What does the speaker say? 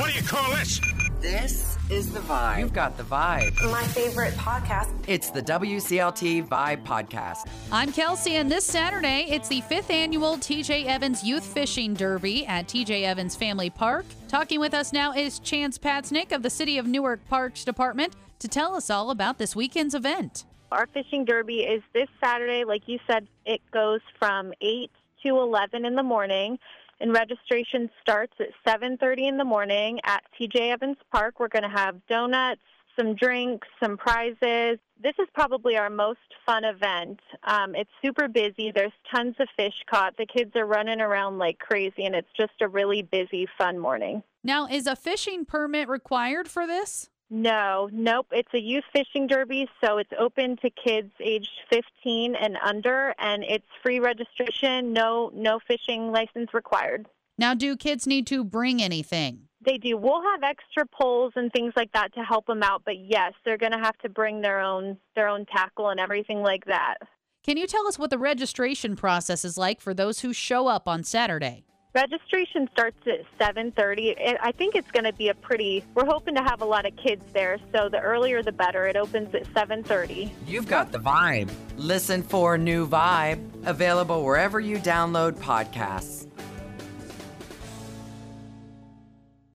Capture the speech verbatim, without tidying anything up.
What do you call this? This is The Vibe. You've got The Vibe. My favorite podcast. It's the W C L T Vibe Podcast. I'm Kelsey, and this Saturday, it's the fifth annual T J Evans Youth Fishing Derby at T J Evans Family Park. Talking with us now is Chance Patznick of the City of Newark Parks Department to tell us all about this weekend's event. Our fishing derby is this Saturday. Like you said, it goes from eight to eleven in the morning, and registration starts at seven thirty in the morning at T J Evans Park. We're going to have donuts, some drinks, some prizes. This is probably our most fun event. Um, it's super busy. There's tons of fish caught. The kids are running around like crazy, and it's just a really busy, fun morning. Now, is a fishing permit required for this? No, nope. It's a youth fishing derby, so it's open to kids aged fifteen and under, and it's free registration, no no fishing license required. Now, do kids need to bring anything? They do. We'll have extra poles and things like that to help them out, but yes, they're going to have to bring their own their own tackle and everything like that. Can you tell us what the registration process is like for those who show up on Saturday? Registration starts at seven thirty. I think it's going to be a pretty, we're hoping to have a lot of kids there, so the earlier the better. It opens at seven thirty. You've got The Vibe. Listen for New Vibe, available wherever you download podcasts.